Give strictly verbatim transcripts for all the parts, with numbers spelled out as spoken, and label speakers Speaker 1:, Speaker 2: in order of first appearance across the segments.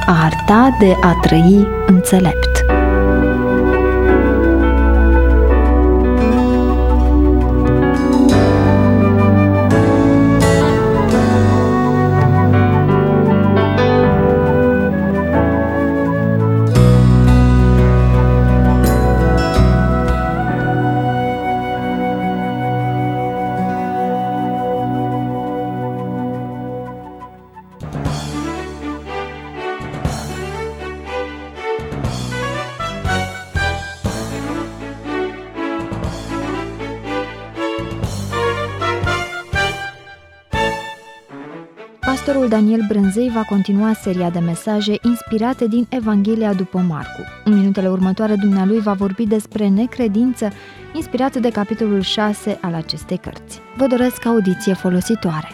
Speaker 1: Arta de a trăi înțelept. Pastorul Daniel Brânzei va continua seria de mesaje inspirate din Evanghelia după Marcu. În minutele următoare, dumnealui va vorbi despre necredință, inspirat de capitolul șase al acestei cărți. Vă doresc audiție folositoare.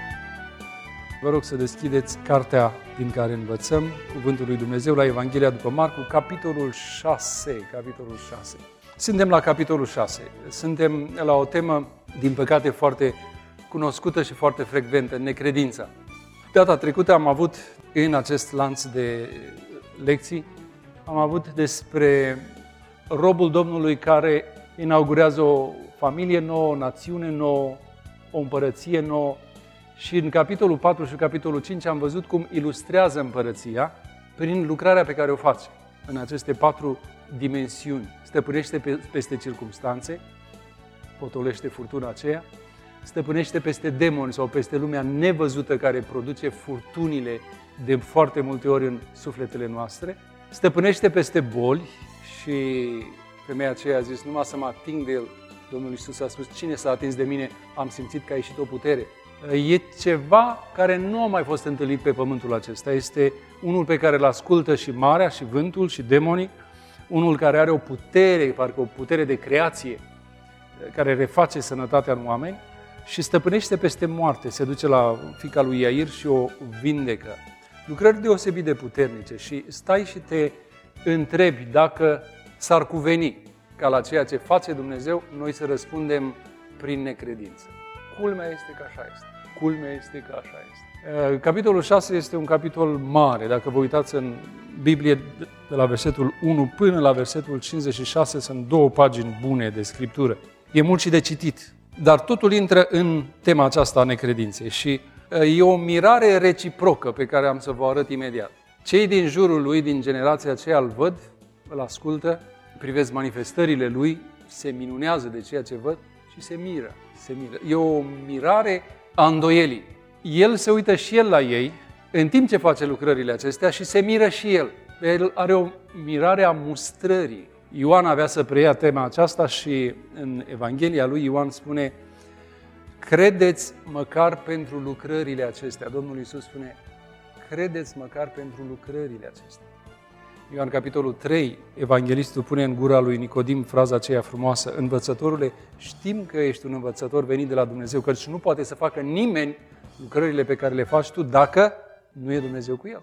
Speaker 2: Vă rog să deschideți cartea din care învățăm Cuvântul lui Dumnezeu la Evanghelia după Marcu, capitolul șase. Capitolul șase. Suntem la capitolul șase. Suntem la o temă, din păcate, foarte cunoscută și foarte frecventă, necredința. Data trecută am avut, în acest lanț de lecții, am avut despre robul Domnului care inaugurează o familie nouă, o națiune nouă, o împărăție nouă. Și în capitolul patru și capitolul cinci am văzut cum ilustrează împărăția prin lucrarea pe care o face în aceste patru dimensiuni. Stăpânește peste circumstanțe, potolește furtuna aceea, stăpânește peste demoni sau peste lumea nevăzută care produce furtunile de foarte multe ori în sufletele noastre, stăpânește peste boli și femeia aceea a zis, numai să mă ating de el. Domnul Iisus a spus, cine s-a atins de mine, am simțit că a ieșit o putere. E ceva care nu a mai fost întâlnit pe pământul acesta. Este unul pe care îl ascultă și marea, și vântul, și demonii, unul care are o putere, parcă o putere de creație, care reface sănătatea în oameni și stăpânește peste moarte. Se duce la fiica lui Iair și o vindecă. Lucrări deosebit de puternice și stai și te întrebi dacă s-ar cuveni ca la ceea ce face Dumnezeu, noi să răspundem prin necredință. Culmea este că așa este. Culmea este că așa este. Capitolul șase este un capitol mare. Dacă vă uitați în Biblie, de la versetul unu până la versetul cincizeci și șase, sunt două pagini bune de scriptură. E mult și de citit. Dar totul intră în tema aceasta a necredinței și e o mirare reciprocă pe care am să vă arăt imediat. Cei din jurul lui, din generația aceea, îl văd, îl ascultă, privesc manifestările lui, se minunează de ceea ce văd și se miră. Se miră. E o mirare a îndoielii. El se uită și el la ei, în timp ce face lucrările acestea și se miră și el. El are o mirare a mustrării. Ioan avea să preia tema aceasta și în Evanghelia lui Ioan spune, credeți măcar pentru lucrările acestea. Domnul Iisus spune, credeți măcar pentru lucrările acestea. Ioan capitolul trei, evanghelistul pune în gura lui Nicodim fraza aceea frumoasă, învățătorule, știm că ești un învățător venit de la Dumnezeu, căci nu poate să facă nimeni lucrările pe care le faci tu dacă nu e Dumnezeu cu el.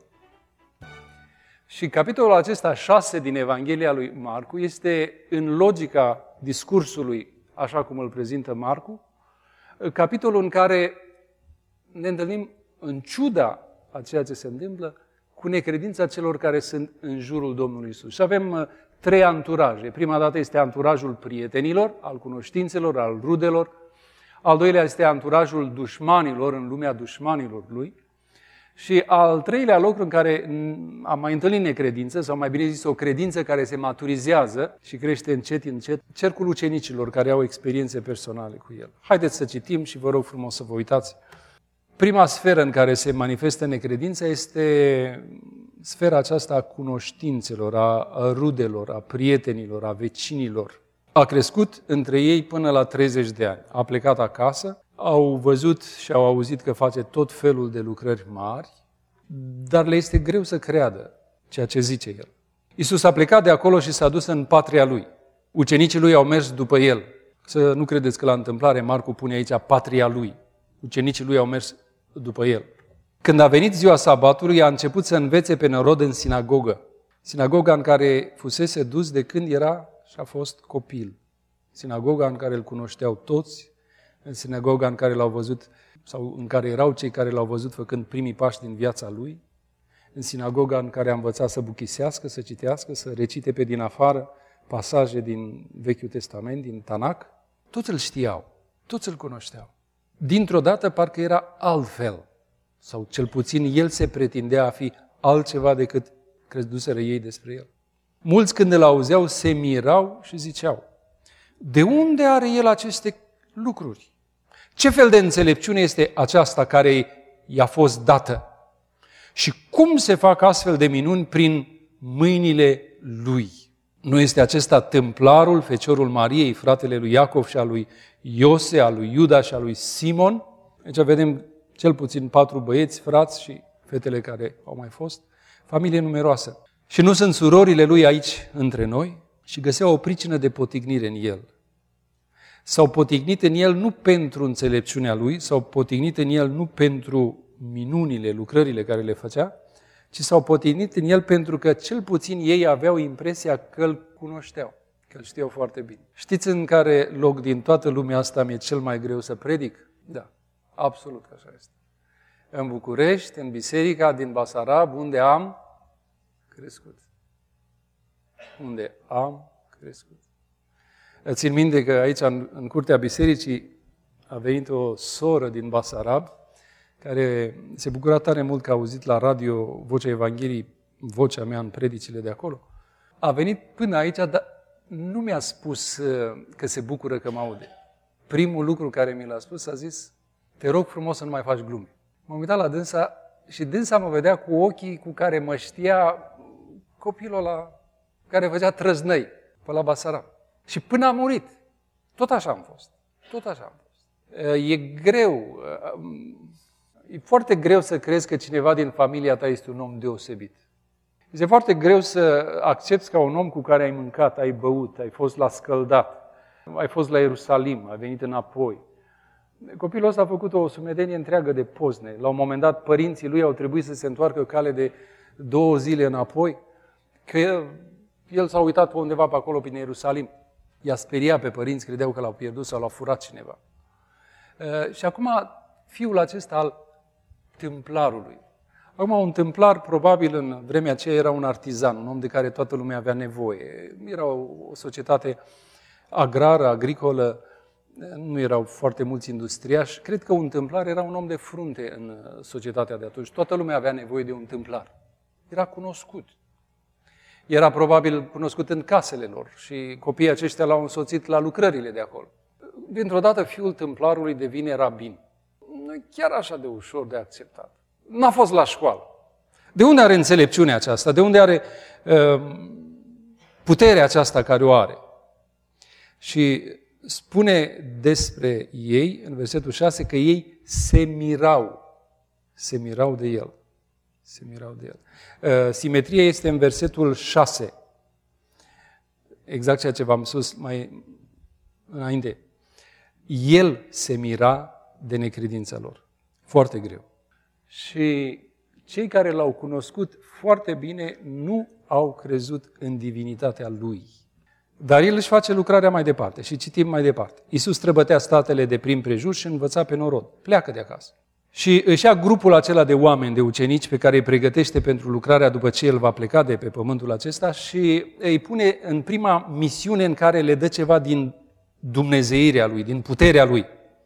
Speaker 2: Și capitolul acesta șase din Evanghelia lui Marcu este în logica discursului, așa cum îl prezintă Marcu, capitolul în care ne întâlnim în ciuda a ceea ce se întâmplă cu necredința celor care sunt în jurul Domnului Iisus. Și avem trei anturaje. Prima dată este anturajul prietenilor, al cunoștințelor, al rudelor. Al doilea este anturajul dușmanilor, în lumea dușmanilor lui. Și al treilea loc în care am mai întâlnit necredință, sau mai bine zis o credință care se maturizează și crește încet, încet, cercul ucenicilor care au experiențe personale cu el. Haideți să citim și vă rog frumos să vă uitați. Prima sferă în care se manifestă necredința este sfera aceasta a cunoștințelor, a rudelor, a prietenilor, a vecinilor. A crescut între ei până la treizeci de ani. A plecat acasă, au văzut și au auzit că face tot felul de lucrări mari, dar le este greu să creadă ceea ce zice el. Iisus a plecat de acolo și s-a dus în patria lui. Ucenicii lui au mers după el. Să nu credeți că la întâmplare Marcu pune aici patria lui. Ucenicii lui au mers după el. Când a venit ziua sabatului, a început să învețe pe norod în sinagogă. Sinagoga în care fusese dus de când era și a fost copil. Sinagoga în care îl cunoșteau toți, în sinagoga în care l-au văzut sau în care erau cei care l-au văzut făcând primii pași din viața lui, în sinagoga în care a învățat să buchisească, să citească, să recite pe din afară pasaje din Vechiul Testament, din Tanakh. Toți îl știau, toți îl cunoșteau. Dintr-o dată parcă era altfel, sau cel puțin el se pretindea a fi altceva decât creduseră ei despre el. Mulți când îl auzeau se mirau și ziceau: de unde are el aceste lucruri? Ce fel de înțelepciune este aceasta care i-a fost dată? Și cum se fac astfel de minuni prin mâinile lui? Nu este acesta tâmplarul, feciorul Mariei, fratele lui Iacov și al lui Iose, al lui Iuda și al lui Simon? Aici vedem cel puțin patru băieți, frați și fetele care au mai fost, familie numeroasă. Și nu sunt surorile lui aici între noi? Și găseau o pricină de potignire în el. S-au potignit în el nu pentru înțelepciunea lui, s-au potignit în el nu pentru minunile, lucrările care le făcea, ci s-au potignit în el pentru că cel puțin ei aveau impresia că îl cunoșteau, că îl știau foarte bine. Știți în care loc din toată lumea asta mi-e cel mai greu să predic? Da, absolut că așa este. În București, în biserica din Basarab, unde am crescut. Unde am crescut. Țin minte că aici, în, în curtea bisericii, a venit o soră din Basarab, care se bucura tare mult că a auzit la radio Vocea Evangheliei, vocea mea în predicile de acolo. A venit până aici, dar nu mi-a spus că se bucură că mă aude. Primul lucru care mi l-a spus a zis: te rog frumos să nu mai faci glume. M-am uitat la dânsa și dânsa mă vedea cu ochii cu care mă știa copilul ăla care făcea trăznăi pe la Basarab. Și până a murit, tot așa am fost. Tot așa am fost. E greu, e foarte greu să crezi că cineva din familia ta este un om deosebit. Este foarte greu să accepți ca un om cu care ai mâncat, ai băut, ai fost la scăldat, ai fost la Ierusalim, ai venit înapoi. Copilul ăsta a făcut o sumedenie întreagă de pozne. La un moment dat, părinții lui au trebuit să se întoarcă cale de două zile înapoi, că el, el s-a uitat pe undeva pe acolo, prin Ierusalim. I-a speriat pe părinți, credeau că l-au pierdut sau l-au furat cineva. Uh, și acum, fiul acesta al tâmplarului. Acum, un tâmplar, probabil, în vremea aceea era un artizan, un om de care toată lumea avea nevoie. Era o, o societate agrară, agricolă, nu erau foarte mulți industriași. Cred că un tâmplar era un om de frunte în societatea de atunci. Toată lumea avea nevoie de un tâmplar. Era cunoscut. Era probabil cunoscut în casele lor și copiii aceștia l-au însoțit la lucrările de acolo. Dintr-o dată, fiul tâmplarului devine rabin. Nu e chiar așa de ușor de acceptat. N-a fost la școală. De unde are înțelepciunea aceasta? De unde are uh, puterea aceasta care o are? Și spune despre ei, în versetul șase, că ei se mirau. Se mirau de el. Se mirau de el. Uh, simetria este în versetul șase. Exact ceea ce v-am spus mai înainte. El se mira de necredința lor. Foarte greu. Și cei care l-au cunoscut foarte bine nu au crezut în divinitatea lui. Dar el își face lucrarea mai departe și citim mai departe. Iisus străbătea statele de prin prejur și învăța pe norod. Pleacă de acasă. Și își ia grupul acela de oameni, de ucenici pe care îi pregătește pentru lucrarea după ce el va pleca de pe pământul acesta și îi pune în prima misiune în care le dă ceva din dumnezeirea lui, din puterea lui.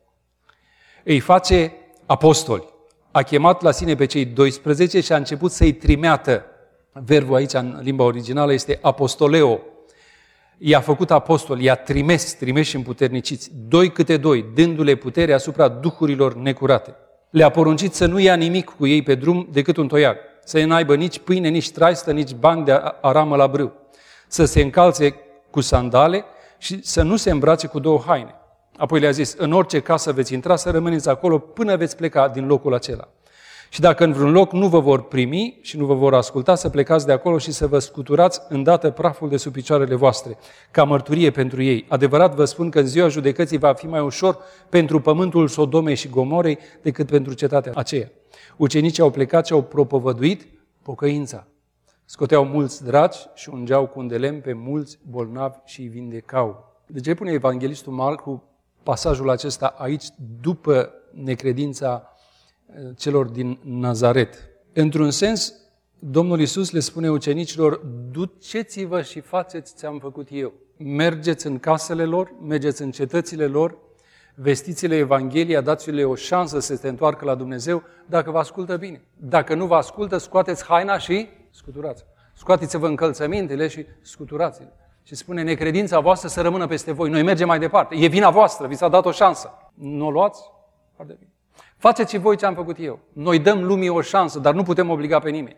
Speaker 2: Îi face apostoli. A chemat la sine pe cei doisprezece și a început să-i trimeată. Verbul aici în limba originală este apostoleo. I-a făcut apostoli, i-a trimis, trimis și împuterniciți, doi câte doi, dându-le putere asupra duhurilor necurate. Le-a poruncit să nu ia nimic cu ei pe drum decât un toiag, să n-aibă nici pâine, nici traistă, nici bani de aramă la brâu, să se încalțe cu sandale și să nu se îmbrace cu două haine. Apoi le-a zis: în orice casă veți intra, să rămâneți acolo până veți pleca din locul acela. Și dacă în vreun loc nu vă vor primi și nu vă vor asculta, să plecați de acolo și să vă scuturați îndată praful de sub picioarele voastre, ca mărturie pentru ei. Adevărat vă spun că în ziua judecății va fi mai ușor pentru pământul Sodomei și Gomorei decât pentru cetatea aceea. Ucenicii au plecat și au propovăduit pocăința. Scoteau mulți dragi și ungeau cu un de lemn pe mulți bolnavi și îi vindecau. De ce pune evanghelistul Marcu pasajul acesta aici după necredința celor din Nazaret? Într-un sens, Domnul Iisus le spune ucenicilor, duceți-vă și faceți ce am făcut eu. Mergeți în casele lor, mergeți în cetățile lor, vestiți-le Evanghelia, dați-le o șansă să se întoarcă la Dumnezeu dacă vă ascultă bine. Dacă nu vă ascultă, scoateți haina și scuturați. Scoateți-vă încălțămintele și scuturați-le. Și spune, necredința voastră să rămână peste voi. Noi mergem mai departe. E vina voastră, vi s-a dat o șansă. Nu o luați? Foarte bine. Faceți și voi ce am făcut eu. Noi dăm lumii o șansă, dar nu putem obliga pe nimeni.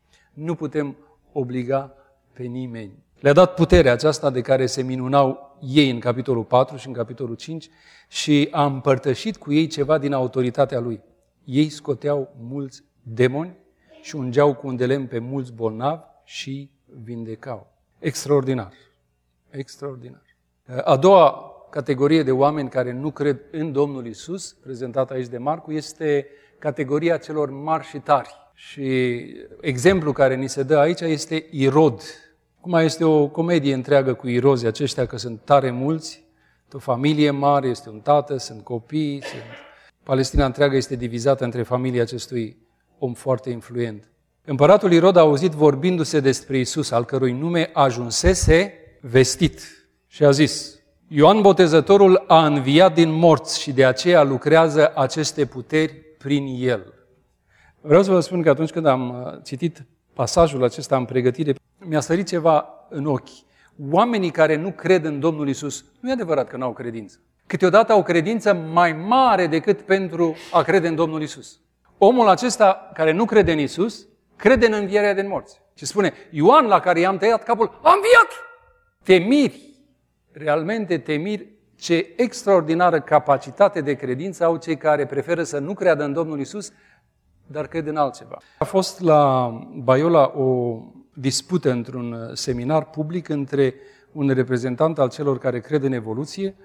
Speaker 2: Nu putem obliga pe nimeni. Le-a dat puterea aceasta de care se minunau ei în capitolul patru și în capitolul cinci și a împărtășit cu ei ceva din autoritatea lui. Ei scoteau mulți demoni și ungeau cu un de lemn pe mulți bolnavi și vindecau. Extraordinar. Extraordinar. A doua categorie de oameni care nu cred în Domnul Iisus, prezentată aici de Marcu, este categoria celor mari și tari. Și exemplul care ni se dă aici este Irod. Cum este o comedie întreagă cu irozii aceștia, că sunt tare mulți, o familie mare, este un tată, sunt copii, sunt... Palestina întreagă este divizată între familia acestui om foarte influent. Împăratul Irod a auzit vorbindu-se despre Iisus, al cărui nume ajunsese vestit și a zis, Ioan Botezătorul a înviat din morți și de aceea lucrează aceste puteri prin el. Vreau să vă spun că atunci când am citit pasajul acesta în pregătire, mi-a sărit ceva în ochi. Oamenii care nu cred în Domnul Iisus, nu e adevărat că nu au credință. Câteodată au credință mai mare decât pentru a crede în Domnul Iisus. Omul acesta care nu crede în Iisus, crede în învierea din morți. Și spune, Ioan la care i-am tăiat capul, a înviat! Te miri, realmente te miri ce extraordinară capacitate de credință au cei care preferă să nu creadă în Domnul Iisus, dar cred în altceva. A fost la Baiola o dispută într-un seminar public între un reprezentant al celor care cred în evoluție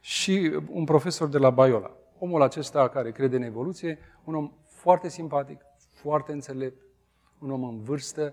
Speaker 2: și un profesor de la Baiola. Omul acesta care crede în evoluție, un om foarte simpatic, foarte înțelept, un om în vârstă,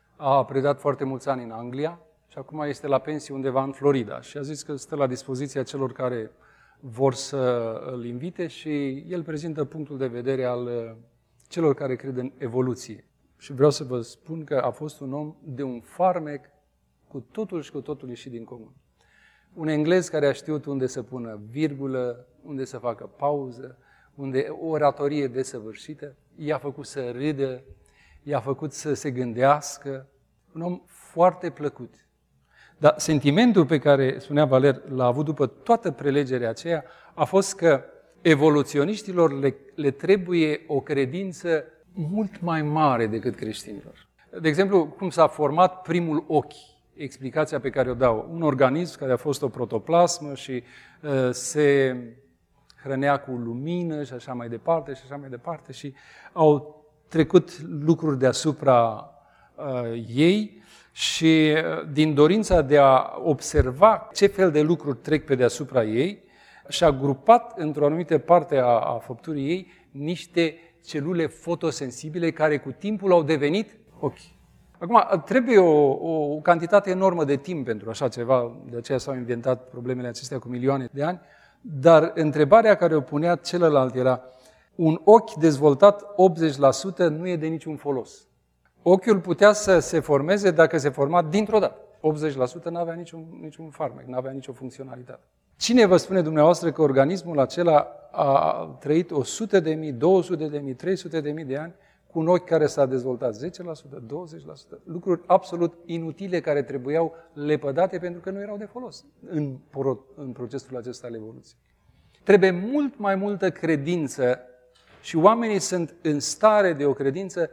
Speaker 2: a predat foarte mulți ani în Anglia și acum este la pensie undeva în Florida. Și a zis că stă la dispoziția celor care vor să îl invite și el prezintă punctul de vedere al celor care cred în evoluție. Și vreau să vă spun că a fost un om de un farmec cu totul și cu totul ieșit din comun. Un englez care a știut unde să pună virgulă, unde să facă pauză, unde o oratorie desăvârșită, i-a făcut să râdă, i-a făcut să se gândească. Un om foarte plăcut. Dar sentimentul pe care, spunea Valer, l-a avut după toată prelegerea aceea, a fost că evoluționiștilor le, le trebuie o credință mult mai mare decât creștinilor. De exemplu, cum s-a format primul ochi, explicația pe care o dau. Un organism care a fost o protoplasmă și uh, se hrănea cu lumină și așa mai departe și așa mai departe și au trecut lucruri deasupra uh, ei și uh, din dorința de a observa ce fel de lucruri trec pe deasupra ei, și-a grupat într-o anumită parte a, a făpturii ei niște celule fotosensibile care cu timpul au devenit ochi. Acum, trebuie o, o, o cantitate enormă de timp pentru așa ceva, de aceea s-au inventat problemele acestea cu milioane de ani, dar întrebarea care o punea celălalt era, un ochi dezvoltat optzeci la sută nu e de niciun folos. Ochiul putea să se formeze dacă se forma dintr-o dată. optzeci la sută n-avea niciun, niciun farmec, n-avea nicio funcționalitate. Cine vă spune dumneavoastră că organismul acela a trăit o sută de mii, două sute de mii, trei sute de mii de ani cu un ochi care s-a dezvoltat zece la sută, douăzeci la sută, lucruri absolut inutile care trebuiau lepădate pentru că nu erau de folos în, în procesul acesta al evoluției. Trebuie mult mai multă credință și oamenii sunt în stare de o credință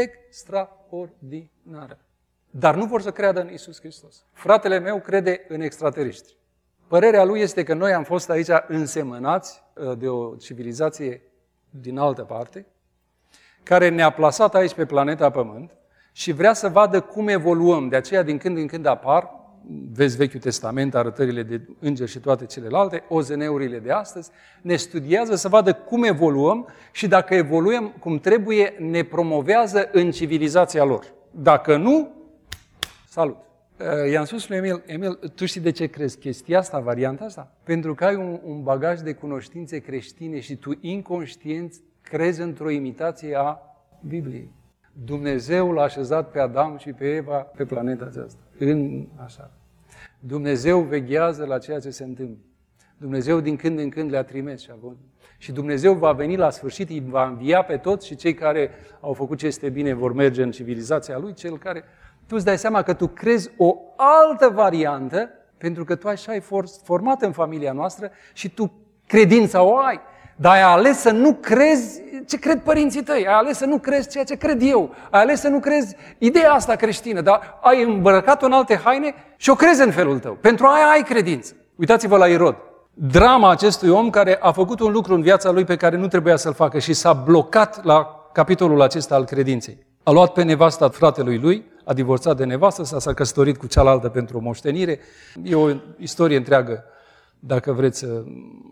Speaker 2: extraordinară. Dar nu vor să creadă în Iisus Hristos. Fratele meu crede în extraterestri. Părerea lui este că noi am fost aici însemănați de o civilizație din altă parte, care ne-a plasat aici pe planeta Pământ și vrea să vadă cum evoluăm. De aceea, din când în când apar, vezi Vechiul Testament, arătările de îngeri și toate celelalte, O Z N-urile de astăzi, ne studiază să vadă cum evoluăm și dacă evoluăm cum trebuie, ne promovează în civilizația lor. Dacă nu, salut! I-am spus lui Emil, Emil, tu știi de ce crezi chestia asta, varianta asta? Pentru că ai un, un bagaj de cunoștințe creștine și tu inconștient crezi într-o imitație a Bibliei. Dumnezeu l-a așezat pe Adam și pe Eva pe planeta aceasta. În așa. Dumnezeu veghează la ceea ce se întâmplă. Dumnezeu din când în când le-a trimis și acolo. Și Dumnezeu va veni la sfârșit, îi va învia pe toți și cei care au făcut ce este bine vor merge în civilizația Lui, cel care... Tu îți dai seama că tu crezi o altă variantă, pentru că tu așa ai format în familia noastră și tu credința o ai. Dar ai ales să nu crezi ce cred părinții tăi, ai ales să nu crezi ceea ce cred eu, ai ales să nu crezi ideea asta creștină, dar ai îmbrăcat-o în alte haine și o crezi în felul tău. Pentru aia ai credință. Uitați-vă la Irod. Drama acestui om care a făcut un lucru în viața lui pe care nu trebuia să-l facă și s-a blocat la capitolul acesta al credinței. A luat pe nevasta fratelui lui, a divorțat de nevastă, s-a, s-a căsătorit cu cealaltă pentru o moștenire. E o istorie întreagă, dacă vreți să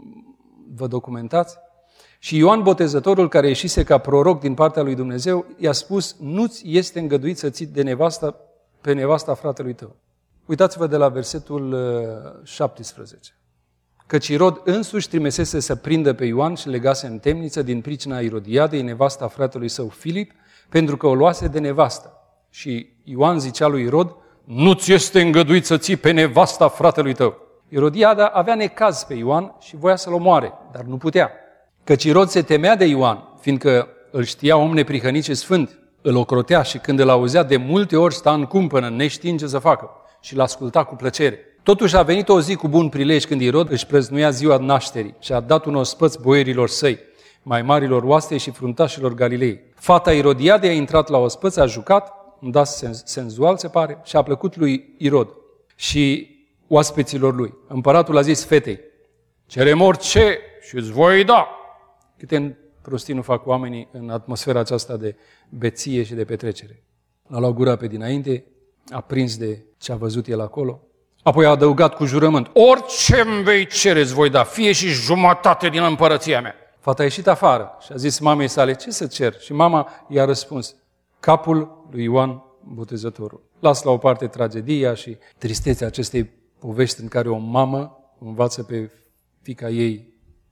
Speaker 2: vă documentați. Și Ioan Botezătorul, care ieșise ca proroc din partea lui Dumnezeu, i-a spus, nu-ți este îngăduit să ții de nevasta, pe nevasta fratelui tău. Uitați-vă de la versetul șaptesprezece. Căci Irod însuși trimisese să prindă pe Ioan și legase în temniță din pricina Irodiadei, nevasta fratelui său Filip, pentru că o luase de nevastă. Și Ioan zicea lui Irod, nu-ți este îngăduit să ții pe nevasta fratelui tău. Irodiada avea necaz pe Ioan și voia să-l omoare, dar nu putea. Căci Irod se temea de Ioan, fiindcă îl știa om neprihănit și sfânt, îl ocrotea și când îl auzea de multe ori sta în cumpănă, neștiind ce să facă și l-asculta cu plăcere. Totuși a venit o zi cu bun prilej când Irod își prăznuia ziua nașterii și a dat un ospăț boierilor săi, mai marilor oaste și fruntașilor Galilei. Fata Irodiadei a intrat la ospăț, a jucat, un das senzual se pare, și a plăcut lui Irod și oaspeților lui. Împăratul a zis fetei, cere-mi orice și îți voi da. Câte prostii nu fac oamenii în atmosfera aceasta de beție și de petrecere. L-a luat gura pe dinainte, a prins de ce a văzut el acolo, apoi a adăugat cu jurământ, orice îmi vei cere îți voi da, fie și jumătate din împărăția mea. Fata a ieșit afară și a zis mamei sale, ce să cer? Și mama i-a răspuns, capul lui Ioan Botezătorul. Las la o parte tragedia și tristețea acestei povești în care o mamă învață pe fiica ei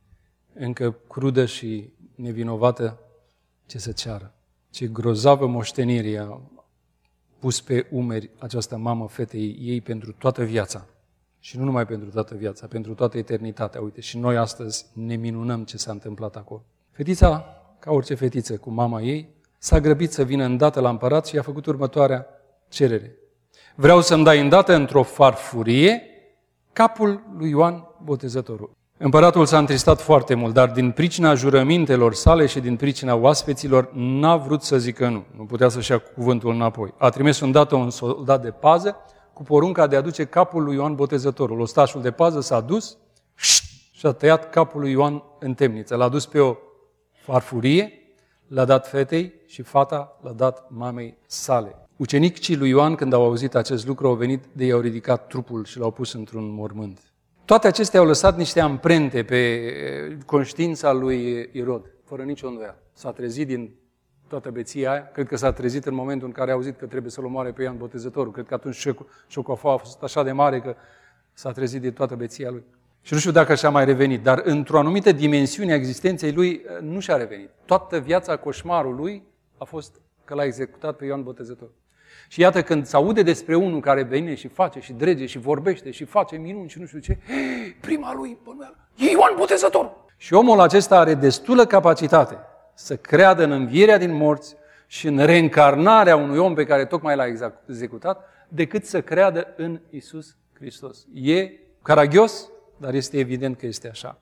Speaker 2: încă crudă și nevinovată ce să ceară. Ce grozavă moștenire a pus pe umeri această mamă fetei ei pentru toată viața. Și nu numai pentru toată viața, pentru toată eternitatea. Uite, și noi astăzi ne minunăm ce s-a întâmplat acolo. Fetița, ca orice fetiță cu mama ei, s-a grăbit să vină îndată la împărat și i-a făcut următoarea cerere. Vreau să-mi dai îndată într-o farfurie capul lui Ioan Botezătorul. Împăratul s-a întristat foarte mult, dar din pricina jurămintelor sale și din pricina oaspeților n-a vrut să zică nu. Nu putea să-și ia cuvântul înapoi. A trimis îndată un soldat de pază cu porunca de a aduce capul lui Ioan Botezătorul. Ostașul de pază s-a dus și a tăiat capul lui Ioan în temniță. L-a dus pe o farfurie, l-a dat fetei și fata l-a dat mamei sale. Ucenicii lui Ioan, când au auzit acest lucru, au venit de ei, au ridicat trupul și l-au pus într-un mormânt. Toate acestea au lăsat niște amprente pe conștiința lui Irod, fără nicio îndoială. S-a trezit din toată beția aia, cred că s-a trezit în momentul în care a auzit că trebuie să-l omoare pe Ioan Botezătorul. Cred că atunci șocofa a fost așa de mare că s-a trezit din toată beția lui. Și nu știu dacă și-a mai revenit, dar într-o anumită dimensiune a existenței lui nu și-a revenit. Toată viața coșmarul lui a fost că l-a executat pe Ioan Botezătorul. Și iată când se aude despre unul care vine și face și drege și vorbește și face minuni și nu știu ce, prima lui bănuială, e Ioan Botezătorul. Și omul acesta are destulă capacitate să creadă în învierea din morți și în reîncarnarea unui om pe care tocmai l-a executat, decât să creadă în Iisus Hristos. E caragios, dar este evident că este așa.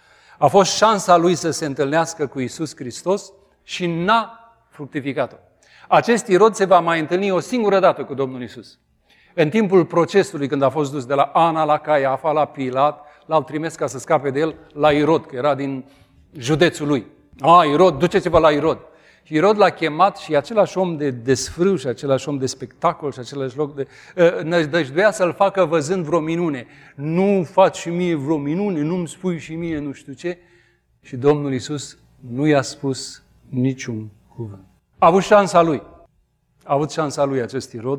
Speaker 2: A fost șansa lui să se întâlnească cu Iisus Hristos și n-a fructificat-o. Acest Irod se va mai întâlni o singură dată cu Domnul Iisus. În timpul procesului, când a fost dus de la Ana la Caiafa, la Pilat, l-au trimis ca să scape de el la Irod, că era din județul lui. A, Irod, duceți-vă la Irod. Și Irod l-a chemat și același om de desfrâu și același om de spectacol și același loc de... nădăjduia să-l facă văzând vreo minune. Nu faci și mie vreo minune, nu-mi spui și mie nu știu ce. Și Domnul Iisus nu i-a spus niciun cuvânt. A avut șansa lui. A avut șansa lui acest Irod,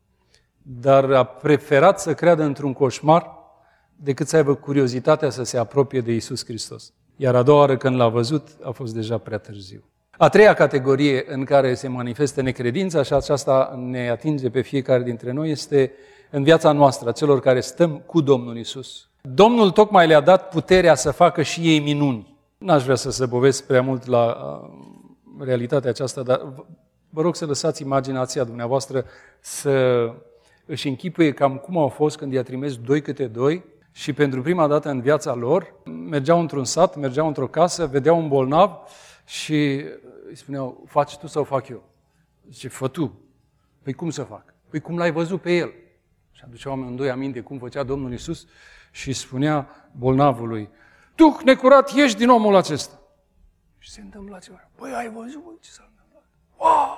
Speaker 2: dar a preferat să creadă într-un coșmar decât să aibă curiozitatea să se apropie de Iisus Hristos. Iar a doua oară când l-a văzut, a fost deja prea târziu. A treia categorie în care se manifestă necredința, și aceasta ne atinge pe fiecare dintre noi, este în viața noastră, a celor care stăm cu Domnul Iisus. Domnul tocmai le-a dat puterea să facă și ei minuni. N-aș vrea să se bovesc prea mult la uh, realitatea aceasta, dar vă rog să lăsați imaginația dumneavoastră să își închipuie cam cum au fost când i-a trimis doi câte doi și pentru prima dată în viața lor mergeau într-un sat, mergeau într-o casă, vedeau un bolnav și îi spuneau, faci tu sau fac eu? Zice, fă tu. Păi cum să fac? Păi cum l-ai văzut pe el? Și aduceau amândoi aminte cum făcea Domnul Iisus și spunea bolnavului, Duh necurat, ieși din omul acesta. Și se întâmpla ceva. Păi ai văzut ce s-a întâmplat? Wow!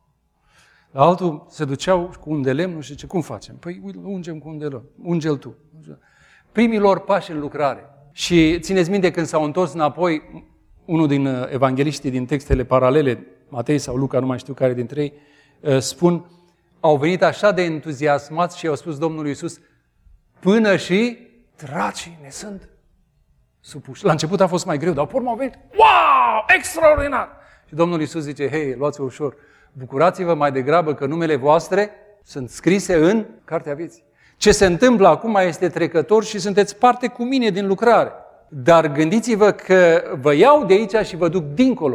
Speaker 2: La altul se duceau cu un de lemn și zice, cum facem? Păi ungem cu un de lemn, unge-l tu. Primii lor pași în lucrare. Și țineți minte când s-au întors înapoi, unul din evangeliștii din textele paralele, Matei sau Luca, nu mai știu care dintre ei, spun, au venit așa de entuziasmați și au spus Domnului Iisus, până și dracii ne sunt supuși. La început a fost mai greu, dar pe urmă au venit, wow, extraordinar! Și Domnul Iisus zice, hei, luați-o ușor, bucurați-vă mai degrabă că numele voastre sunt scrise în Cartea Vieții. Ce se întâmplă acum este trecător și sunteți parte cu mine din lucrare. Dar gândiți-vă că vă iau de aici și vă duc dincolo.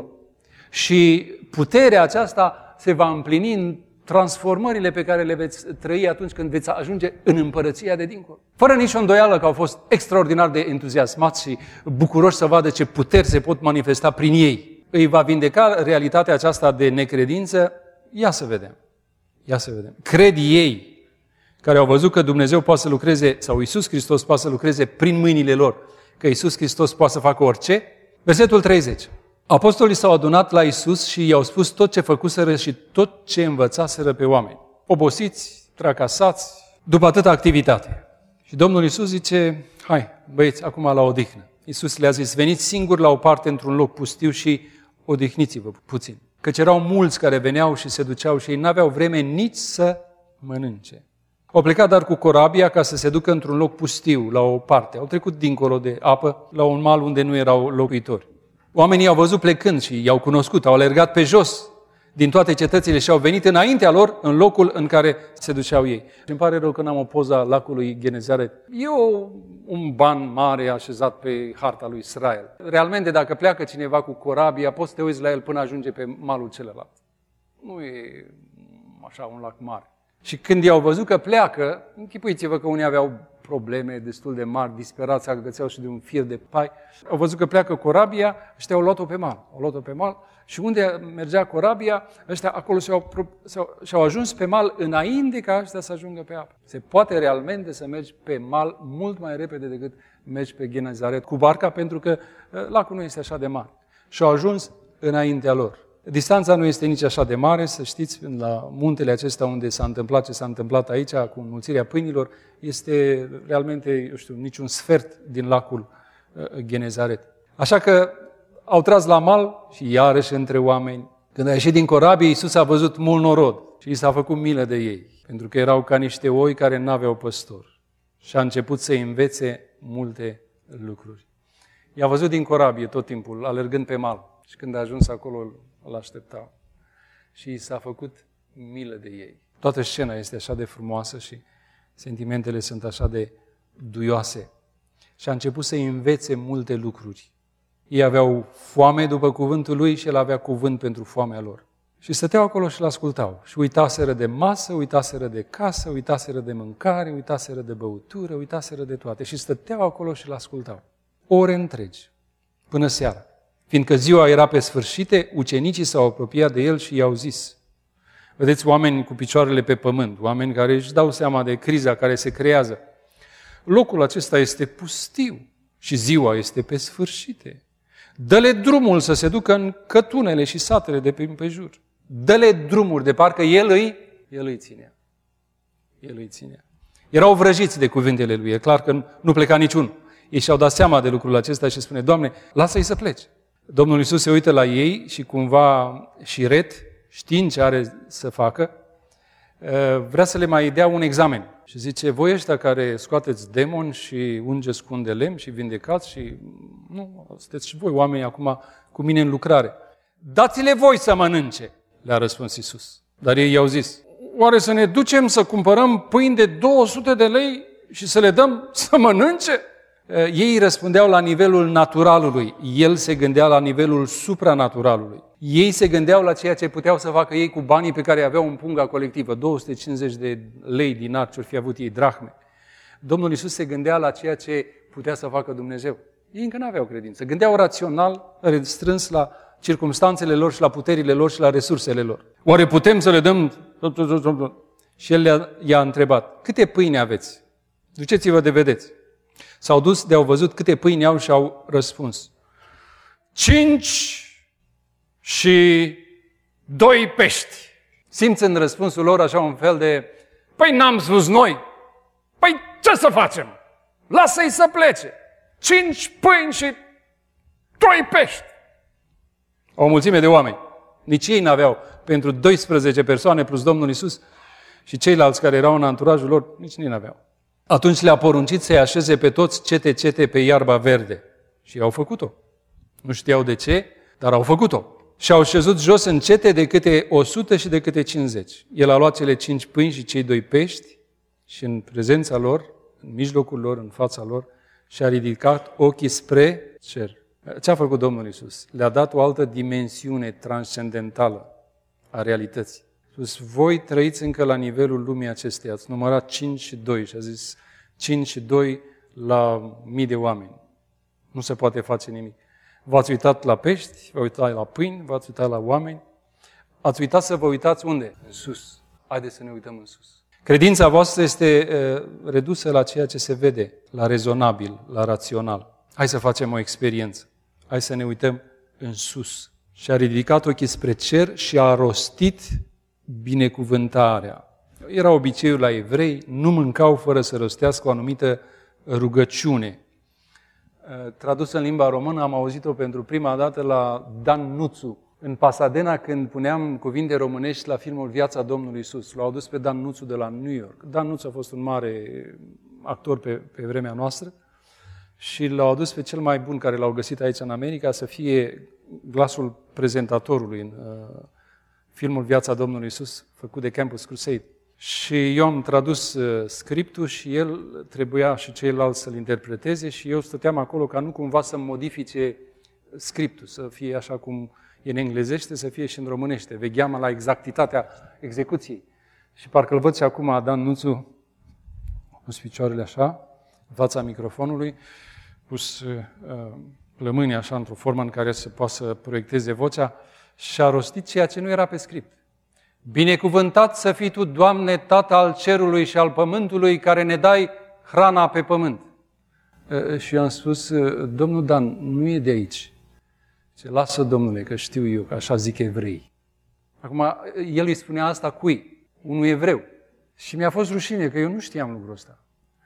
Speaker 2: Și puterea aceasta se va împlini în transformările pe care le veți trăi atunci când veți ajunge în împărăția de dincolo. Fără nicio îndoială că au fost extraordinar de entuziasmați și bucuroși să vadă ce puteri se pot manifesta prin ei. Îi va vindeca realitatea aceasta de necredință? Ia să vedem. Ia să vedem. Cred ei care au văzut că Dumnezeu poate să lucreze, sau Iisus Hristos poate să lucreze prin mâinile lor, că Iisus Hristos poate să facă orice? Versetul treizeci. Apostolii s-au adunat la Iisus și i-au spus tot ce făcuseră și tot ce învățaseră pe oameni. Obosiți, tracasați, după atâta activitate. Și Domnul Iisus zice, hai, băieți, acum la odihnă. Iisus le-a zis, veniți singuri la o parte într-un loc pustiu și odihniți-vă puțin. Căci erau mulți care veneau și se duceau și ei n-aveau vreme nici să mănânce. Au plecat dar cu corabia ca să se ducă într-un loc pustiu, la o parte. Au trecut dincolo de apă, la un mal unde nu erau locuitori. Oamenii au văzut plecând și i-au cunoscut, au alergat pe jos din toate cetățile și au venit înaintea lor în locul în care se duceau ei. Și îmi pare rău că n-am o poză a lacului Genezaret. E o, un ban mare așezat pe harta lui Israel. Realmente, dacă pleacă cineva cu corabia, poți să te uiți la el până ajunge pe malul celălalt. Nu e așa un lac mare. Și când i-au văzut că pleacă, închipuiți-vă că unii aveau probleme destul de mari, disperați, agățeau și de un fir de pai. Au văzut că pleacă corabia, ăștia au luat-o pe mal. Au luat-o pe mal și unde mergea corabia, ăștia acolo și-au, și-au, și-au ajuns pe mal înainte ca ăștia să ajungă pe apă. Se poate realmente să mergi pe mal mult mai repede decât mergi pe Genezaret cu barca, pentru că lacul nu este așa de mare. Și-au ajuns înaintea lor. Distanța nu este nici așa de mare, să știți, la muntele acesta unde s-a întâmplat ce s-a întâmplat aici, cu înmulțirea pâinilor, este realmente, eu știu, niciun sfert din lacul Genezaret. Așa că au tras la mal și iarăși între oameni. Când a ieșit din corabie, Iisus a văzut mult norod și i s-a făcut milă de ei, pentru că erau ca niște oi care n-aveau păstor. Și a început să învețe multe lucruri. I-a văzut din corabie tot timpul, alergând pe mal. Și când a ajuns acolo, îl așteptau. Și i s-a făcut milă de ei. Toată scena este așa de frumoasă și sentimentele sunt așa de duioase. Și a început să învețe multe lucruri. Ei aveau foame după cuvântul lui și el avea cuvânt pentru foamea lor. Și stăteau acolo și l-ascultau. Și uitaseră de masă, uitaseră de casă, uitaseră de mâncare, uitaseră de băutură, uitaseră de toate. Și stăteau acolo și l-ascultau. Ore întregi, până seara. Fiindcă ziua era pe sfârșite, ucenicii s-au apropiat de el și i-au zis. Vedeți, oameni cu picioarele pe pământ, oameni care își dau seama de criza care se creează. Locul acesta este pustiu și ziua este pe sfârșite. Dă-le drumul să se ducă în cătunele și satele de pe împrejur. Dă-le drumuri, de parcă el îi, el îi ținea. El îi ținea. Erau vrăjiți de cuvintele lui, e clar că nu pleca niciunul. Ei și-au dat seama de lucrul acesta și spune, Doamne, lasă-i să plece. Domnul Iisus se uită la ei și cumva șiret, știind ce are să facă, vrea să le mai dea un examen. Și zice, voi ăștia care scoateți demoni și ungeți cu un de lemn și vindecați și nu, sunteți și voi oameni acum cu mine în lucrare. dați-le voi să mănânce, le-a răspuns Iisus. Dar ei i-au zis, oare să ne ducem să cumpărăm pâini de două sute de lei și să le dăm să mănânce? Ei răspundeau la nivelul naturalului, el se gândea la nivelul supranaturalului. Ei se gândeau la ceea ce puteau să facă ei cu banii pe care aveau în punga colectivă, două sute cincizeci de lei dinar ce-or fi avut ei, drahme. Domnul Iisus se gândea la ceea ce putea să facă Dumnezeu. Ei încă nu aveau credință, gândeau rațional, restrâns la circumstanțele lor și la puterile lor și la resursele lor. Oare putem să le dăm? Și el i-a întrebat, câte pâine aveți? Duceți-vă de vedeți. S-au dus de au văzut câte pâini au și au răspuns. Cinci și doi pești. Simți în răspunsul lor așa un fel de, păi n-am spus noi, păi ce să facem? Lasă-i să plece. Cinci pâini și doi pești. O mulțime de oameni. Nici ei n-aveau pentru doisprezece persoane plus Domnul Iisus și ceilalți care erau în anturajul lor, nici ei n-aveau. Atunci le-a poruncit să-i așeze pe toți cete-cete pe iarba verde. Și au făcut-o. Nu știau de ce, dar au făcut-o. Și au șezut jos în cete de câte o sută și de câte cincizeci. El a luat cele cinci pâini și cei doi pești și în prezența lor, în mijlocul lor, în fața lor, și-a ridicat ochii spre cer. Ce a făcut Domnul Iisus? Le-a dat o altă dimensiune transcendentală a realității. Spus, voi trăiți încă la nivelul lumii acesteia. Ați numărat cinci și doi și a zis cinci și doi la mii de oameni. Nu se poate face nimic. V-ați uitat la pești, v-ați uitat la pâini, v-ați uitat la oameni. Ați uitat să vă uitați unde? În sus. Haideți să ne uităm în sus. Credința voastră este uh, redusă la ceea ce se vede, la rezonabil, la rațional. Hai să facem o experiență. Hai să ne uităm în sus. Și a ridicat ochii spre cer și a rostit binecuvântarea. Era obiceiul la evrei, nu mâncau fără să rostească o anumită rugăciune. Tradus în limba română, am auzit-o pentru prima dată la Dan Nuțu, în Pasadena, când puneam cuvinte românești la filmul Viața Domnului Iisus. L-au adus pe Dan Nuțu de la New York. Dan Nuțu a fost un mare actor pe, pe vremea noastră și l-au adus pe cel mai bun care l-au găsit aici în America să fie glasul prezentatorului în uh, filmul Viața Domnului Iisus, făcut de Campus Crusade. Și eu am tradus uh, scriptul și el trebuia și ceilalți să-l interpreteze și eu stăteam acolo ca nu cumva să modifice scriptul, să fie așa cum e în englezește, să fie și în românește. Vegheam la exactitatea execuției. Și parcă îl văd și acum Dan Nuțu, pus picioarele așa, în fața microfonului, pus uh, plămânii așa într-o formă în care se poate să proiecteze vocea și a rostit ceea ce nu era pe script. Binecuvântat să fii Tu, Doamne, Tată al cerului și al pământului, care ne dai hrana pe pământ. Uh, și eu am spus, uh, domnul Dan, nu e de aici. Ce lasă, domnule, că știu eu, că așa zic evrei. Acum, el îi spunea asta cui? Unui evreu. Și mi-a fost rușine, că eu nu știam lucrul ăsta.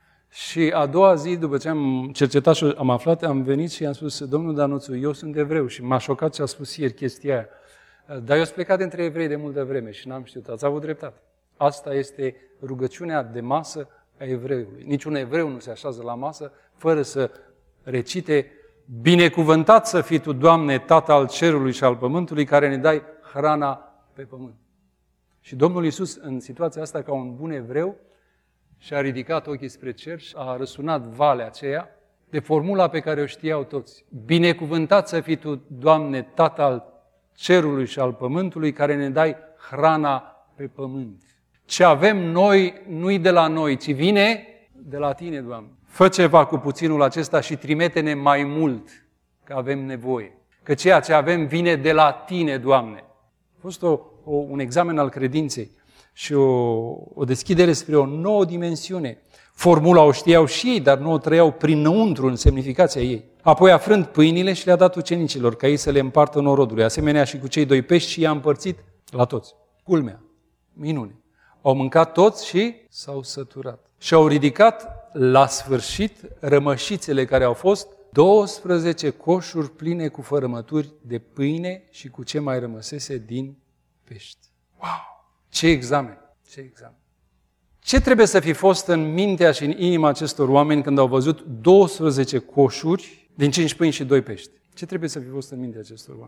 Speaker 2: Și a doua zi, după ce am cercetat și am aflat, am venit și i-am spus, domnul Danuțu, eu sunt evreu și m-a șocat ce a spus ieri chestia aia. Dar eu sunt plecat între evrei de multă vreme și n-am știut. Ați avut dreptate. Asta este rugăciunea de masă a evreului. Niciun evreu nu se așează la masă fără să recite binecuvântat să fii Tu, Doamne, Tată al cerului și al pământului, care ne dai hrana pe pământ. Și Domnul Iisus, în situația asta, ca un bun evreu, și-a ridicat ochii spre cer și a răsunat valea aceea de formula pe care o știau toți. Binecuvântat să fii Tu, Doamne, Tată al cerului și al pământului, care ne dai hrana pe pământ. Ce avem noi, nu-i de la noi, ci vine de la Tine, Doamne. Fă ceva cu puținul acesta și trimite-ne mai mult, că avem nevoie. Că ceea ce avem vine de la Tine, Doamne. A fost o, o, un examen al credinței și o, o deschidere spre o nouă dimensiune. Formula o știau și ei, dar nu o trăiau prinăuntru în semnificația ei. Apoi, afrând pâinile, și le-a dat ucenicilor, ca ei să le împartă norodului. Asemenea și cu cei doi pești și i-a împărțit la toți. Culmea, minune. Au mâncat toți și s-au săturat. Și au ridicat la sfârșit rămășițele care au fost douăsprezece coșuri pline cu fărâmături de pâine și cu ce mai rămăsese din pești. Wow! Ce examen! Ce examen! Ce trebuie să fi fost în mintea și în inima acestor oameni când au văzut douăsprezece coșuri din cinci pâini și doi pești? Ce trebuie să fi fost în mintea acestor oameni?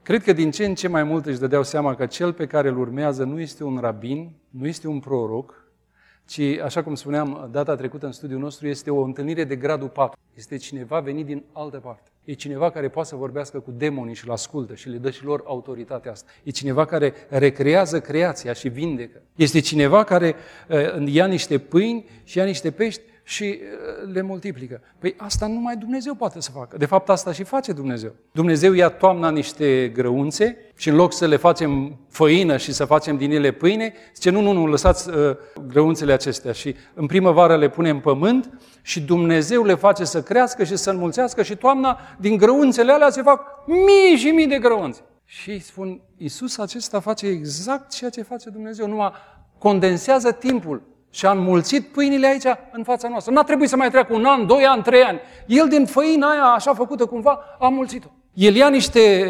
Speaker 2: Cred că din ce în ce mai mult își dădeau seama că cel pe care îl urmează nu este un rabin, nu este un proroc, ci, așa cum spuneam data trecută în studiul nostru, este o întâlnire de gradul patru. Este cineva venit din altă parte. E cineva care poate să vorbească cu demonii și îl ascultă și le dă și lor autoritatea asta. E cineva care recrează creația și vindecă. Este cineva care uh, ia niște pâini și ia niște pești și uh, le multiplică. Păi asta numai Dumnezeu poate să facă. De fapt, asta și face Dumnezeu. Dumnezeu ia toamna niște grăunțe și în loc să le facem făină și să facem din ele pâine, zice, nu, nu, nu, lăsați uh, grăunțele acestea și în primăvară le punem în pământ și Dumnezeu le face să crească și să înmulțească și toamna din grăunțele alea se fac mii și mii de grăunțe. Și spun, Iisus acesta face exact ceea ce face Dumnezeu, numai condensează timpul și a înmulțit pâinile aici în fața noastră. N-a trebuit să mai treacă un an, doi ani, trei ani. El din făina aia așa făcută cumva a înmulțit-o. El ia niște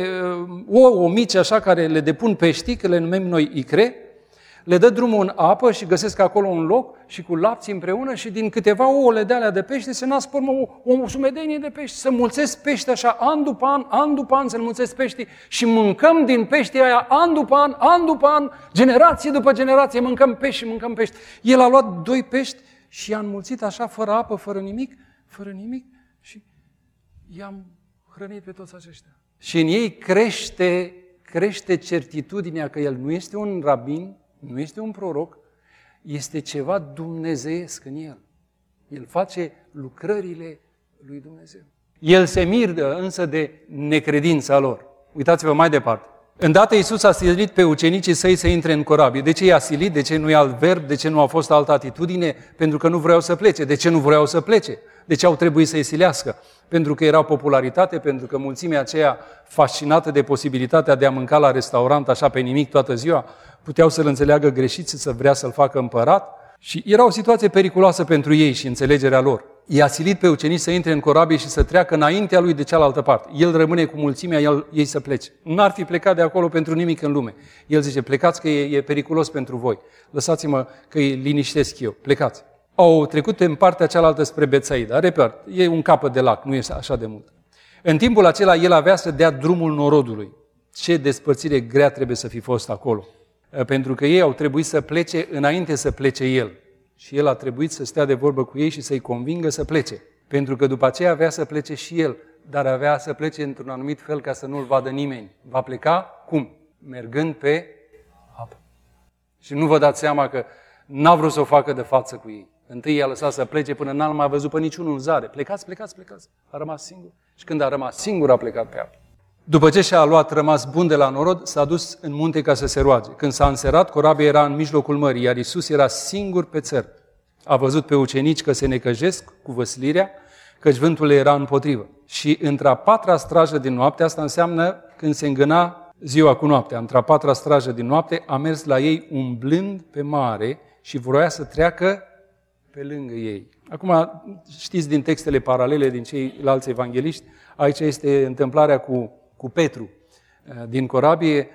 Speaker 2: ouă mici așa care le depun peștii, că le numim noi icre, le dă drumul în apă și găsesc acolo un loc și cu lapți împreună și din câteva ouăle de alea de pește se nasc pe urmă o, o sumedenie de pești. Să mulțesc pește așa an după an, an după an să mulțesc peștii și mâncăm din peștii aia an după an, an după an, generație după generație, mâncăm pești și mâncăm pești. El a luat doi pești și i-a înmulțit așa, fără apă, fără nimic, fără nimic și i-am hrănit pe toți aceștia. Și în ei crește, crește certitudinea că el nu este un rabin, nu este un proroc, este ceva dumnezeiesc în el. El face lucrările lui Dumnezeu. El se miră însă de necredința lor. Uitați-vă mai departe. Îndată Iisus a silit pe ucenicii săi să intre în corabie. De ce i-a silit? De ce nu e alt verb? De ce nu a fost altă atitudine? Pentru că nu vreau să plece. De ce nu vreau să plece? De ce au trebuit să-i silească? Pentru că era popularitate, pentru că mulțimea aceea fascinată de posibilitatea de a mânca la restaurant așa pe nimic toată ziua, puteau să-l înțeleagă greșit și să vrea să-l facă împărat. Și era o situație periculoasă pentru ei și înțelegerea lor. I-a silit pe ucenici să intre în corabie și să treacă înaintea lui de cealaltă parte. El rămâne cu mulțimea, el, ei să plece. N-ar fi plecat de acolo pentru nimic în lume. El zice, plecați că e, e periculos pentru voi. Lăsați-mă că îi liniștesc eu. Plecați. Au trecut în partea cealaltă spre Betsaida. Repet, e un capăt de lac, nu e așa de mult. În timpul acela, el avea să dea drumul norodului. Ce despărțire grea trebuie să fi fost acolo. Pentru că ei au trebuit să plece înainte să plece el. Și el a trebuit să stea de vorbă cu ei și să-i convingă să plece. Pentru că după aceea avea să plece și el, dar avea să plece într-un anumit fel ca să nu-l vadă nimeni. Va pleca cum? Mergând pe apă. Și nu vă dați seama că n-a vrut să o facă de față cu ei. Întâi i-a lăsat să plece până n-a mai văzut pe niciunul în zare. Plecați, plecați, plecați. A rămas singur. Și când a rămas singur, a plecat pe apă. După ce și-a luat rămas bun de la norod, s-a dus în munte ca să se roage. Când s-a înserat, corabia era în mijlocul mării, iar Iisus era singur pe țăr. A văzut pe ucenici că se necăjesc cu văslirea, căci vântul le era împotrivă. Și într-a patra strajă din noapte, asta înseamnă când se îngâna ziua cu noaptea, într-a patra strajă din noapte, a mers la ei umblând pe mare și vroia să treacă pe lângă ei. Acum, știți din textele paralele din ceilalți evangeliști, aici este întâmplarea cu cu Petru. Din corabie,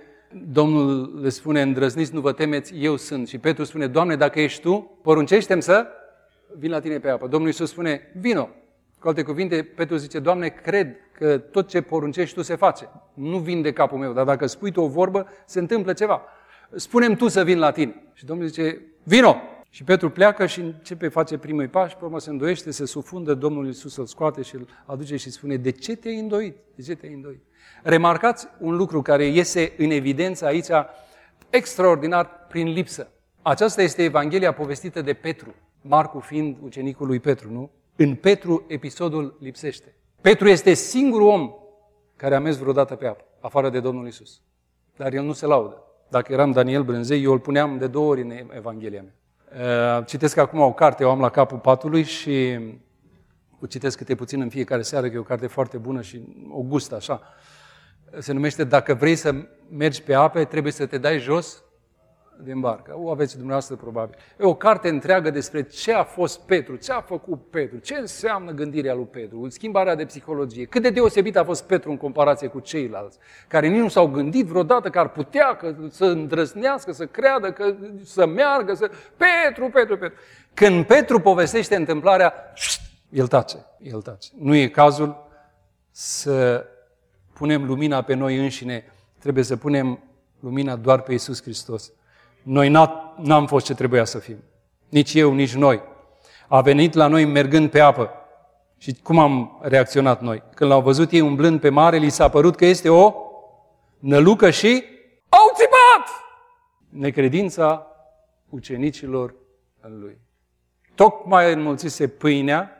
Speaker 2: Domnul le spune, îndrăzniți, nu vă temeți, eu sunt. Și Petru spune, Doamne, dacă ești Tu, poruncește-mi să vin la Tine pe apă. Domnul Iisus spune, vino. Cu alte cuvinte, Petru zice, Doamne, cred că tot ce poruncești Tu se face. Nu vin de capul meu, dar dacă spui Tu o vorbă, se întâmplă ceva. Spune-mi Tu să vin la Tine. Și Domnul zice, vino! Și Petru pleacă și începe, face primii pași, pe urmă se îndoiește, se sufundă, Domnul Iisus îl scoate și îl aduce și spune, de ce te-ai îndoit? De ce te-ai îndoit? Remarcați un lucru care iese în evidență aici extraordinar prin lipsă. Aceasta este Evanghelia povestită de Petru, Marcu fiind ucenicul lui Petru, nu? În Petru episodul lipsește. Petru este singurul om care a mers vreodată pe apă, afară de Domnul Iisus. Dar el nu se laudă. Dacă eram Daniel Brânzei, eu îl puneam de două ori în Evanghelia mea. Citesc acum o carte, o am la capul patului și o citesc câte puțin în fiecare seară, că e o carte foarte bună și o gustă așa. Se numește Dacă vrei să mergi pe ape, trebuie să te dai jos din barcă. O aveți dumneavoastră probabil. E o carte întreagă despre ce a fost Petru, ce a făcut Petru, ce înseamnă gândirea lui Petru, schimbarea de psihologie, cât de deosebit a fost Petru în comparație cu ceilalți, care nici nu s-au gândit vreodată că ar putea că, să îndrăznească, să creadă, că, să meargă, să... Petru, Petru, Petru. Când Petru povestește întâmplarea, el tace, el tace. Nu e cazul să punem lumina pe noi înșine trebuie să punem lumina doar pe Iisus Hristos. Noi n-am fost ce trebuia să fim. Nici eu, nici noi. A venit la noi mergând pe apă. Și cum am reacționat noi? Când l-au văzut ei umblând pe mare, li s-a părut că este o nălucă și au țipat! Necredința ucenicilor în lui. Tocmai înmulțise pâinea,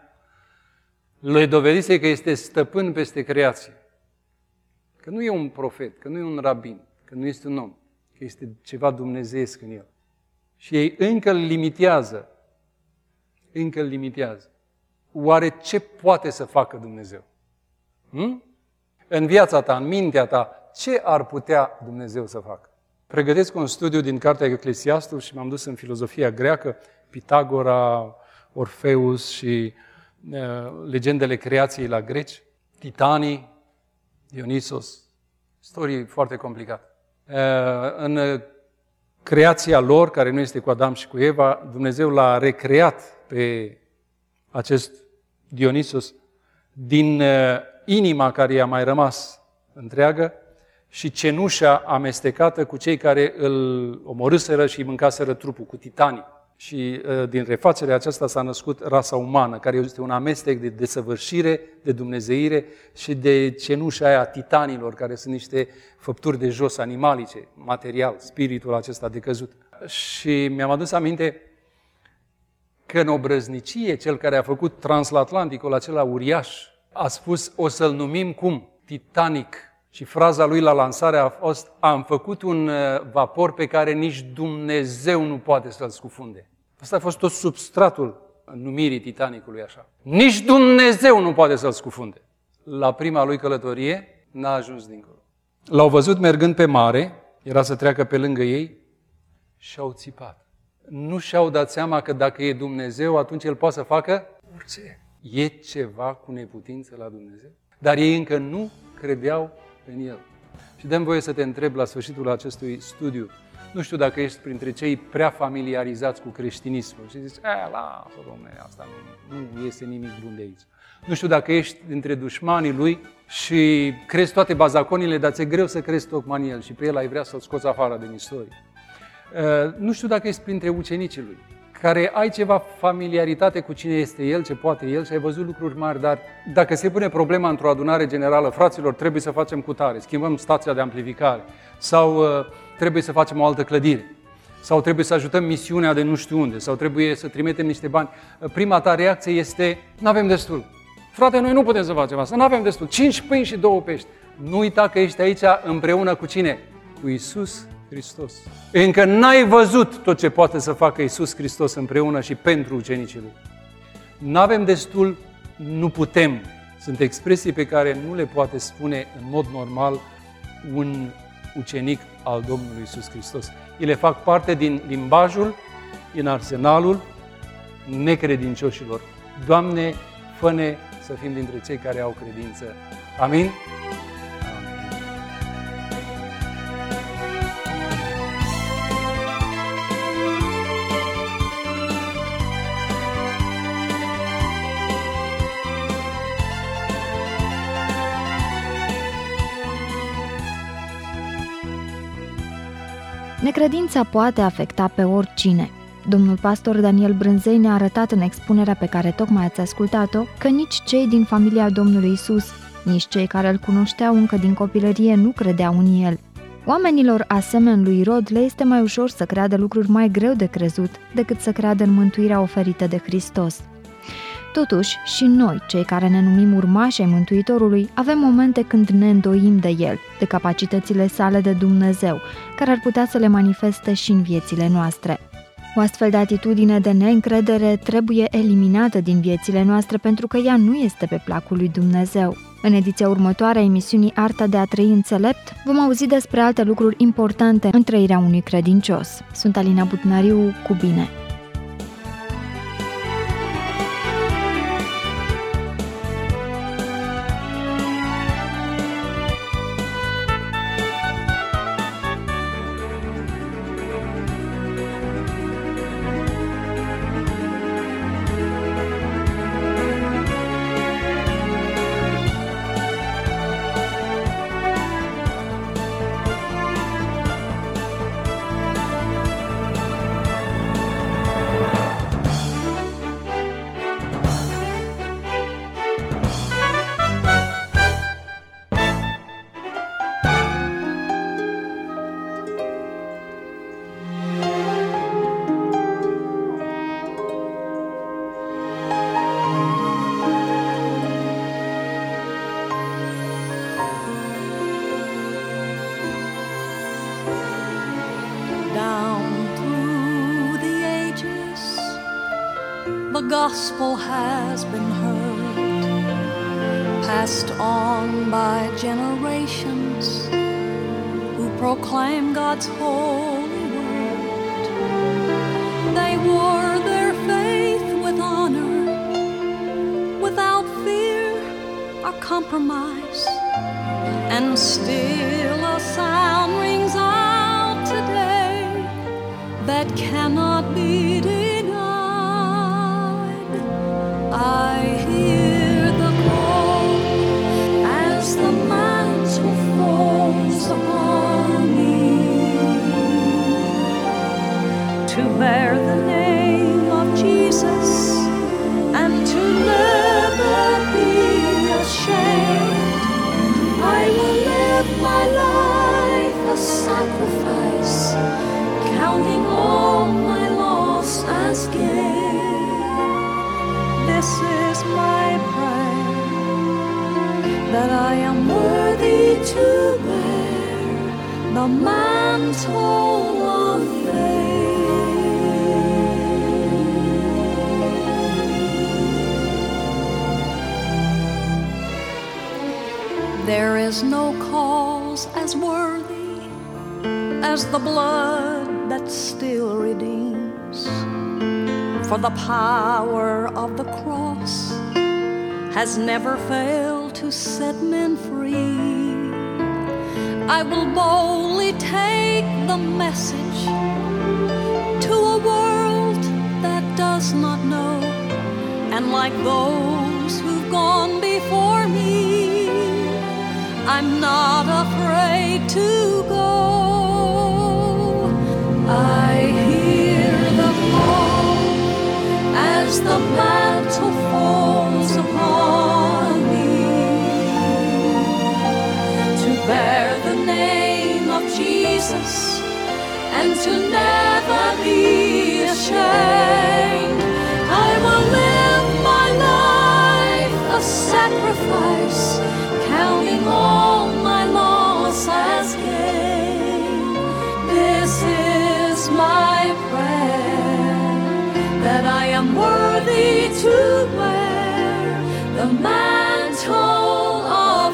Speaker 2: le dovedise că este stăpân peste creație. Că nu e un profet, că nu e un rabin, că nu este un om, că este ceva dumnezeiesc în el. Și ei încă îl limitează. Încă îl limitează. Oare ce poate să facă Dumnezeu? Hm? În viața ta, în mintea ta, ce ar putea Dumnezeu să facă? Pregătesc un studiu din cartea Eclesiastul și m-am dus în filozofia greacă, Pitagora, Orfeus și uh, legendele creației la greci, Titanii, Dionisos, istorie foarte complicată. Uh, în creația lor, care nu este cu Adam și cu Eva, Dumnezeu l-a recreat pe acest Dionisos din uh, inima care i-a mai rămas întreagă și cenușa amestecată cu cei care îl omorâseră și îi mâncaseră trupul, cu titanii. Și uh, din refacerea aceasta s-a născut rasa umană, care este un amestec de desăvârșire, de dumnezeire și de cenușa aia a titanilor, care sunt niște făpturi de jos, animalice, material, spiritul acesta decăzut. Și mi-am adus aminte că în obrăznicie, cel care a făcut transatlanticul acela uriaș, a spus, o să-l numim cum? Titanic. Și fraza lui la lansare a fost, am făcut un vapor pe care nici Dumnezeu nu poate să-l scufunde. Asta a fost tot substratul numirii Titanicului așa. Nici Dumnezeu nu poate să-l scufunde. La prima lui călătorie n-a ajuns dincolo. L-au văzut mergând pe mare, era să treacă pe lângă ei și au țipat. Nu și-au dat seama că dacă e Dumnezeu, atunci El poate să facă orice. E ceva cu neputință la Dumnezeu? Dar ei încă nu credeau în El. Și dăm voie să te întreb la sfârșitul acestui studiu. Nu știu dacă ești printre cei prea familiarizați cu creștinismul și zici, a, lasă, dom'le, asta nu, nu este nimic bun de aici. Nu știu dacă ești dintre dușmanii lui și crezi toate bazaconile, dar ți-e greu să crezi tocmai în El și pe El ai vrea să-l scoți afară din istorie. Uh, nu știu dacă ești printre ucenicii lui, care ai ceva familiaritate cu cine este El, ce poate El și ai văzut lucruri mari, dar dacă se pune problema într-o adunare generală, fraților, trebuie să facem cutare, schimbăm stația de amplificare sau uh, trebuie să facem o altă clădire sau trebuie să ajutăm misiunea de nu știu unde sau trebuie să trimitem niște bani, prima ta reacție este, nu avem destul. Frate, noi nu putem să facem asta, nu avem destul. Cinci pâini și două pești. Nu uita că ești aici împreună cu cine? Cu Iisus Hristos. Încă n-ai văzut tot ce poate să facă Iisus Hristos împreună și pentru ucenicii Lui. N-avem destul, nu putem. Sunt expresii pe care nu le poate spune în mod normal un ucenic al Domnului Iisus Hristos. Ele fac parte din limbajul, din arsenalul necredincioșilor. Doamne, fă-ne să fim dintre cei care au credință. Amin?
Speaker 1: Necredința poate afecta pe oricine. Domnul pastor Daniel Brânzei ne-a arătat în expunerea pe care tocmai ați ascultat-o că nici cei din familia Domnului Isus, nici cei care îl cunoșteau încă din copilărie nu credeau în El. Oamenilor asemeni lui Irod le este mai ușor să creadă lucruri mai greu de crezut decât să creadă în mântuirea oferită de Hristos. Totuși, și noi, cei care ne numim urmași ai Mântuitorului, avem momente când ne îndoim de El, de capacitățile sale de Dumnezeu, care ar putea să le manifeste și în viețile noastre. O astfel de atitudine de neîncredere trebuie eliminată din viețile noastre pentru că ea nu este pe placul lui Dumnezeu. În ediția următoare a emisiunii Arta de a trăi înțelept, vom auzi despre alte lucruri importante în trăirea unui credincios. Sunt Alina Butnariu, cu bine!
Speaker 3: Down through the ages, the gospel has been heard, passed on by generations who proclaim God's holy word. They wore their faith with honor, without fear or compromise, and still a sound rings out today that cannot be denied. I hear the call as the mantle falls upon me to bear the name of Jesus and to never be ashamed. I will live my life a sacrifice, counting all my loss as gain. This is my prayer, that I am worthy to bear the mantle of faith. There is no cause as worthy as the blood that still redeems, for the power of the cross has never failed to set men free. I will boldly take the message to a world that does not know, and like those who've gone before me, I'm not afraid to go. I hear the call as the mantle falls upon me to bear the name of Jesus and to never be ashamed. I will live my life a sacrifice, counting all my loss as gain. This is my prayer, that I am worthy to wear the mantle of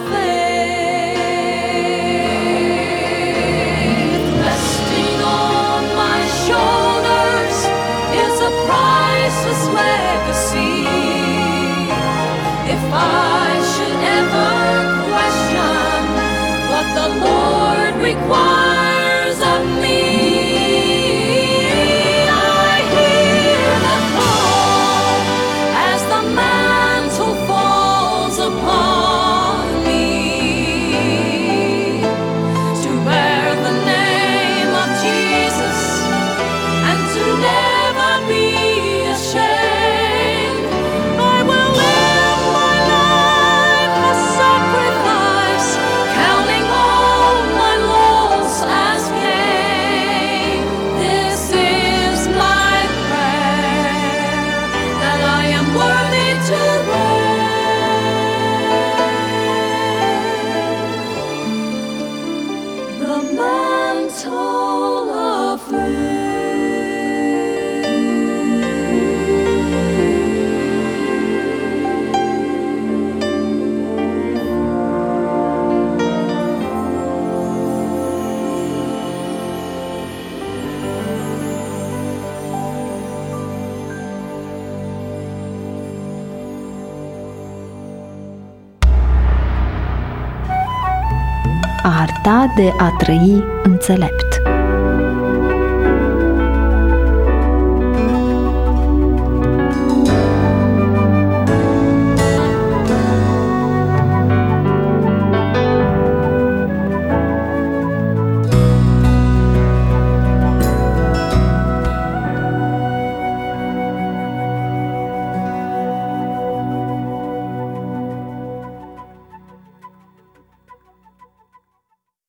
Speaker 3: faith. Resting on my shoulders is a priceless legacy. If I should ever question what the Lord requires of me, I hear the call as the mantle falls upon me to bear the name of Jesus and to never be ashamed. I will live my life a sacrifice, counting all my loss as gain. This is my prayer, that I am worthy to bear the mantle of faith.
Speaker 1: Arta de a trăi înțelept.